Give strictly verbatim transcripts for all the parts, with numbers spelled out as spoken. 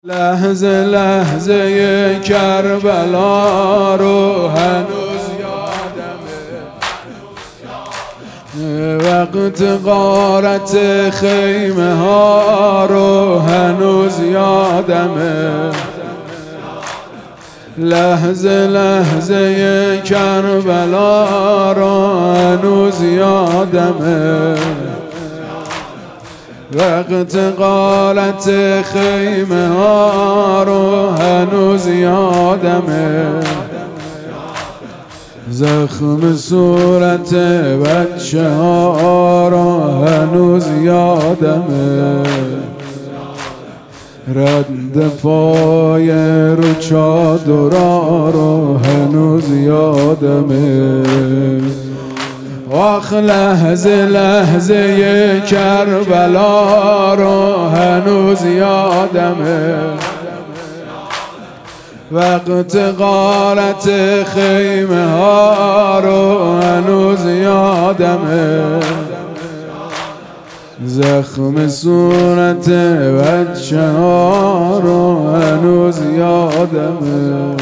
لحظه لحظه کربلا رو هنوز یادمه، وقت غارت خیمه ها رو هنوز یادمه، لحظه لحظه کربلا رو هنوز یادمه، وقت غارت خیمه ها رو هنوز یادمه، زخم صورت بچه ها رو هنوز یادمه، رد پای رو چادرها رو هنوز یادمه، آخ لحظه لحظه کربلا رو هنوز یادمه، وقت غارت خیمه ها رو هنوز یادمه، زخم صورت بچه ها رو هنوز یادمه،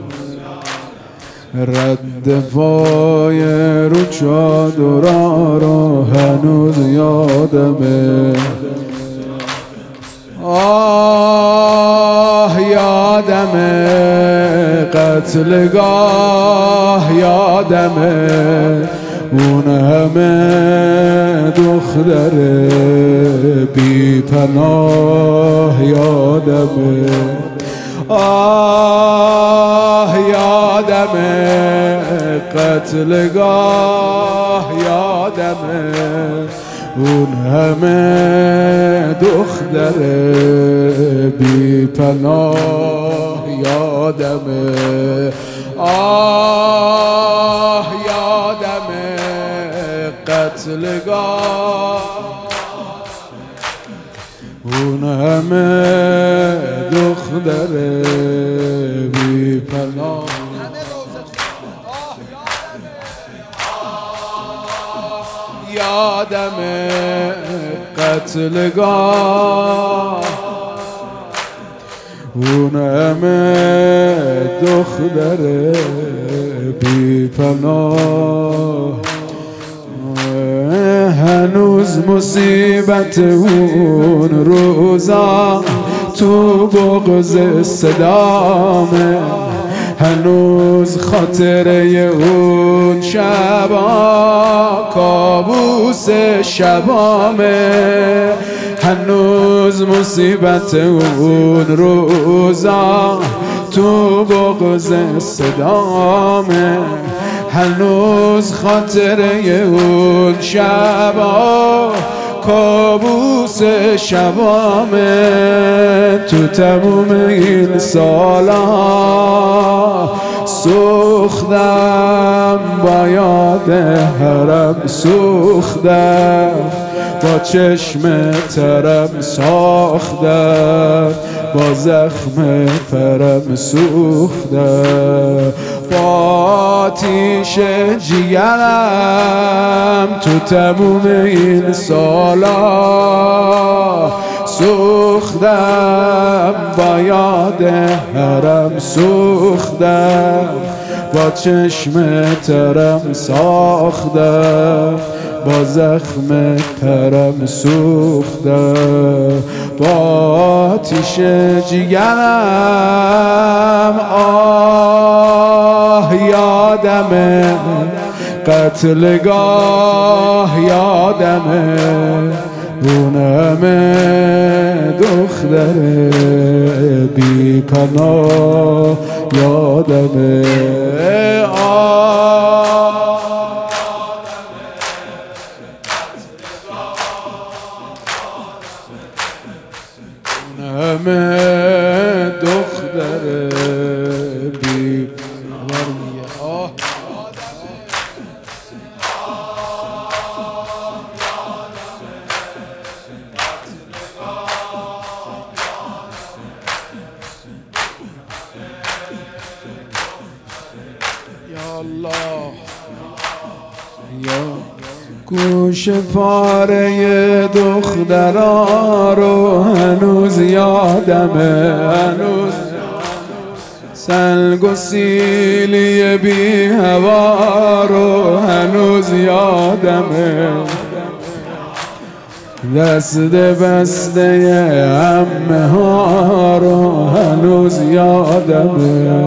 رد پای رو چادرها رو هنوز یادمه، آه یادمه قتلگاه، یادمه اون همه دختر بی پناه، یادمه آه یادمه قتلگاه، یادمه اون همه دختر بی پناه، یادمه آه یادمه قتلگاه، اون همه دختر بی پناه، یادمه قتلگاه، اون همه دختر بی پناه، هنوز مصیبت اون روزا تو بغض صدامه، هنوز خاطره اون شبا کابوس شبامه، هنوز مصیبت اون روزا تو بغض صدامه، هنوز خاطره اون شبا کابوس شبامه، تو تموم این سالا سوختم با یاد حرم، سوختم با چشم ترم، ساختم با زخم پرم، سوختم با آتیش جیگرم، تو تموم این سالا سوختم با یاد حرم، سوختم با چشم ترم، ساختم با زخم پرم، سوختم با آتیش جیگرم، آه یادمه قتلگاه، یادمه اون همه دختر بی پناه، یادمه آه اون همه دختر بی پناه، یا الله یا گوش پاره دخترا رو هنوز یادمه، هنوز سلگ و سیلی بی هوا رو هنوز یادمه، دست بسته عمه ها رو هنوز یادمه،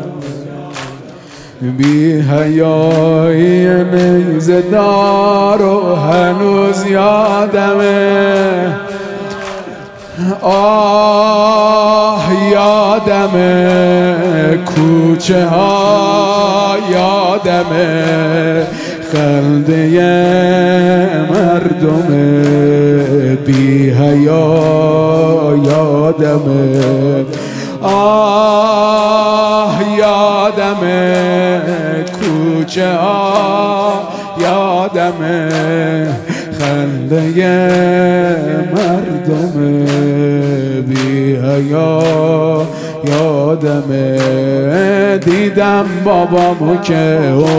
بی حیایی نیزه دار رو هنوز یادمه. آه یادمه کوچه ها، یادمه خنده مردم بی حیا، یادمه آه یادمه کوچه ها، یادمه خنده مردم بی حیا، یادمه دیدم بابامو که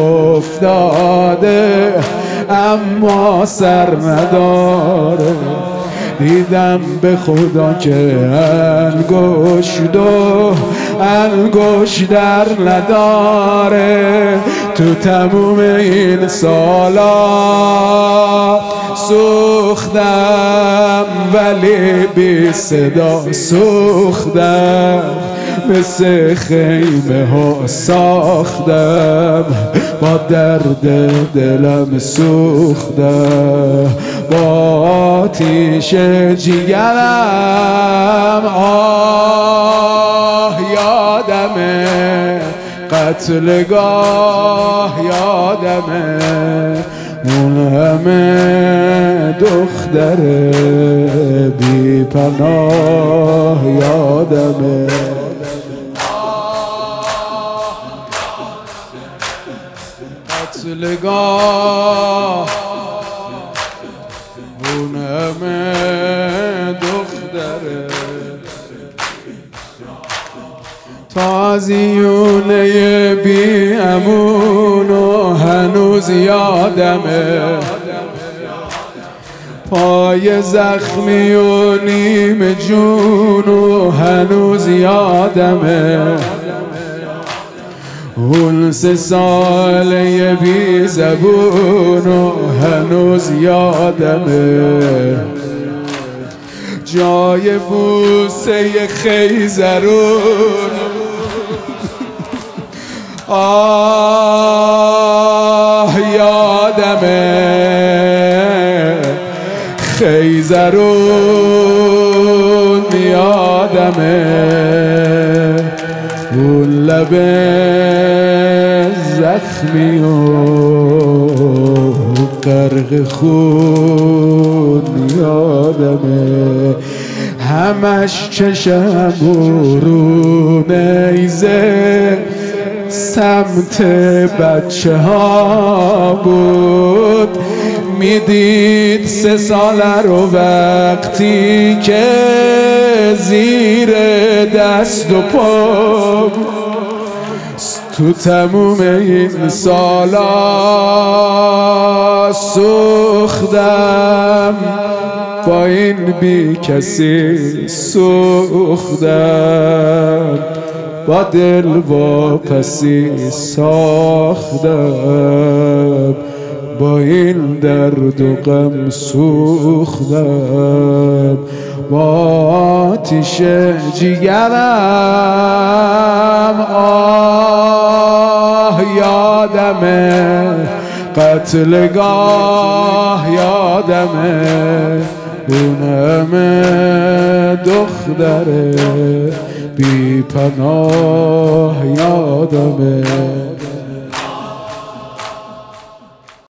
افتاده اما سر نداره، دیدم به خدا که انگشت و انگشت در نداره، تو تموم این سالا سوختم ولی بی صدا سوختم، مثل خیمه ها ساختم، با درد دلم سوختم، با آتیش جیگرم. آه یادمه قتلگاه، یادمه اون همه دختر بی پناه، یادمه قتلگاه اون همه دختره، تازیونه بی امونو هنوز یادمه، پای زخمی و نیم جونو هنوز یادمه، اون سه ساله بی زبونو هنوز یادمه، جای بوسه خیزرون آه یادمه خیزرون، یادمه اون لب زخمی و غرق خون، یادمه همش چشم رو نیزه سمت بچه ها بود، میدید سه ساله رو وقتی که زیر دست و پا، تو تموم این سالا سوختم، با این بی کسی سوختم، با دل واپسی ساختم، با این درد و غم سوختم، با آتیش جیگرم. آه یادمه قتلگاه، یادمه اون همه دختر بی پناه، یادمه